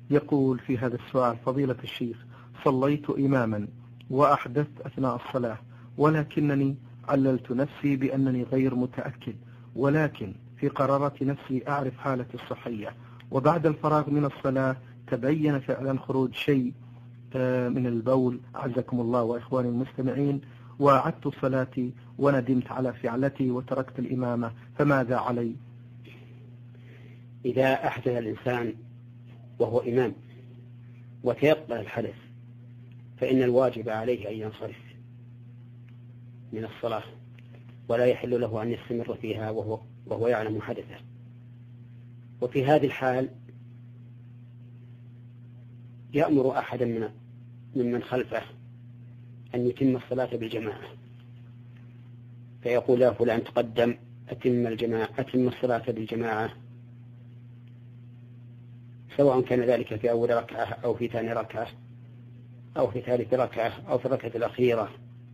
يقول في هذا السؤال: فضيلة الشيخ، صليت إماما وأحدثت أثناء الصلاة، ولكنني عللت نفسي بأنني غير متأكد، ولكن في قرارات نفسي أعرف حالتي الصحية، وبعد الفراغ من الصلاة تبين فعلا خروج شيء من البول، عزكم الله وإخواني المستمعين، وأعدت صلاتي وندمت على فعلتي وتركت الإمامة، فماذا علي؟ إذا أحدث الإنسان وهو إمام وتيقن الحدث فإن الواجب عليه أن ينصرف من الصلاة، ولا يحل له أن يستمر فيها وهو يعلم حدثه. وفي هذه الحال يأمر أحدا ممن خلفه أن يتم الصلاة بالجماعة، فيقول يا فلان تقدم أتم الصلاة بالجماعة، سواء كان ذلك في أول ركعة أو في ثاني ركعة أو في ثالث ركعة أو في الركعة الأخيرة.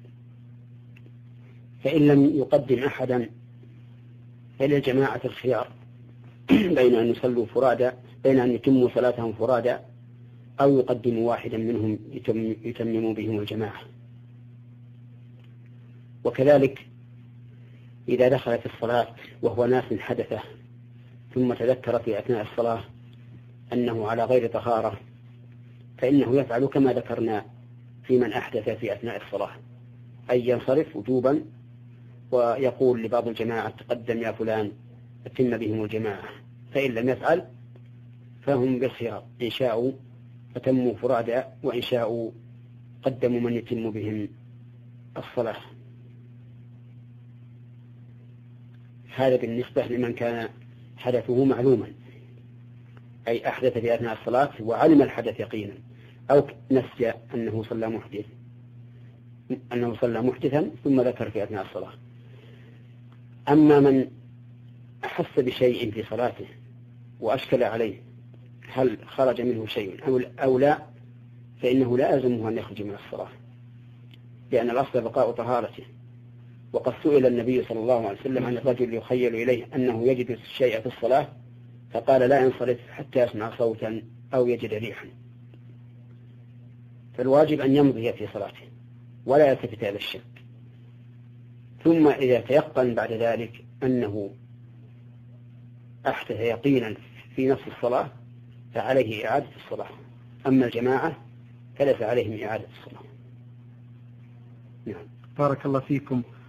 فإن لم يقدم أحدا فللجماعة الخيار بين أن يصلوا فرادى، بين أن يتموا صلاتهم فرادى أو يقدموا واحدا منهم يتمموا بهم الجماعة. وكذلك إذا دخل في الصلاة وهو ناس حدثه ثم تذكر في أثناء الصلاة أنه على غير طهارة، فإنه يفعل كما ذكرنا في من أحدث في أثناء الصلاة، أي ينصرف وجوبا ويقول لبعض الجماعة تقدم يا فلان أتم بهم الجماعة. فإن لم يفعل فهم بالخيار، إن شاءوا فتموا فرادى وإن شاءوا قدموا من يتم بهم الصلاة. هذا بالنسبة لمن كان حدثه معلوما، أي أحدث في أثناء الصلاة وعلم الحدث يقينا، أو نسي أنه صلى محدثا ثم ذكر في أثناء الصلاة. أما من أحس بشيء في صلاته وأشكل عليه هل خرج منه شيء أو لا، فإنه لا يلزمه أن يخرج من الصلاة، لأن الأصل بقاء طهارته. وقد سئل النبي صلى الله عليه وسلم عن الرجل يخيل إليه أنه يجد الشيء في الصلاة فقال لا ينصرف حتى يسمع صوتا أو يجد ريحا. فالواجب أن يمضي في صلاته ولا يلتفت إلى الشك، ثم إذا تيقن بعد ذلك أنه أحدث يقينا في نفس الصلاة فعليه إعادة الصلاة. أما الجماعة فليس عليهم إعادة الصلاة. نعم. بارك الله فيكم.